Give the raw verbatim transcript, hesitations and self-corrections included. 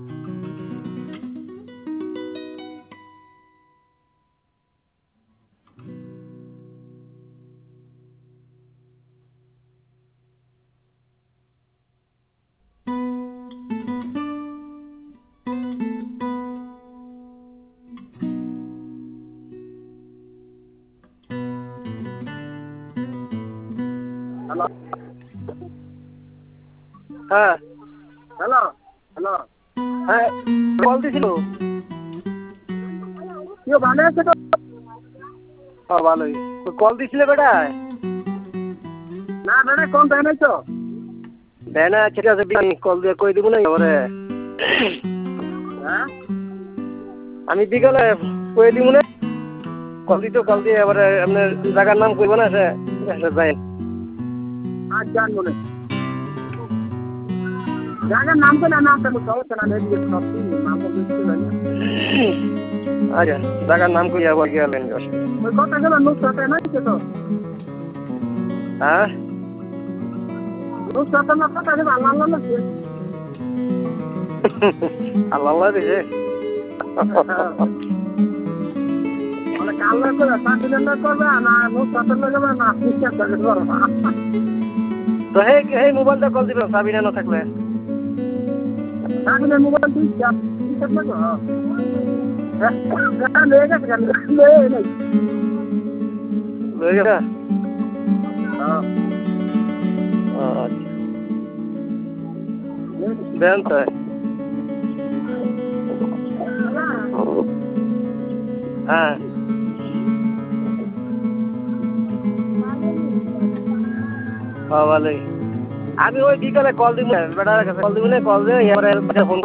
hello হ্যাঁ hello hello হ্যাঁ call দিছিল কেউ ভালো আছে তো ও ভালোই কল দিছিলে বেটা না বেটা কল দেয় নাই তো দেয় না ঠিক আছে কল দিয়ে কই দিব না এবারে হ্যাঁ আমি বিকালে কই দিব না কল দিত কল দিয়ে এবারে আপনার জায়গার নাম কইব না সে যাই আজ জানবো না জায়গার নাম তো না নাম তো সমস্যা না নেই নাম আচ্ছা জায়গার নাম কই আবার গেলেন ওই কথা গেল নুসরাতে নাই তো হ্যাঁ নুসরাতে না কথা গেল আল্লাহ আল্লাহ লাগছে আল্লাহ আল্লাহ দিছে মানে কাল্লা করে সাবিনা করবে না নুসরাতে লাগাবে না বিশ্বাস করে করবে তো হে হে মোবাইলটা কল দিবেন সাবিনা না থাকলে সাবিনা মোবাইল তুই চাপ ঠিক আছে তো হ্যাঁ লে গেছে কেন লে নাই লে গেছে হ্যাঁ আচ্ছা দেন তো হ্যাঁ ভালোই আমি ওই বিকালে কল দিব বেটার কাছে কল দিব না কল দিয়ে এবারে ফোন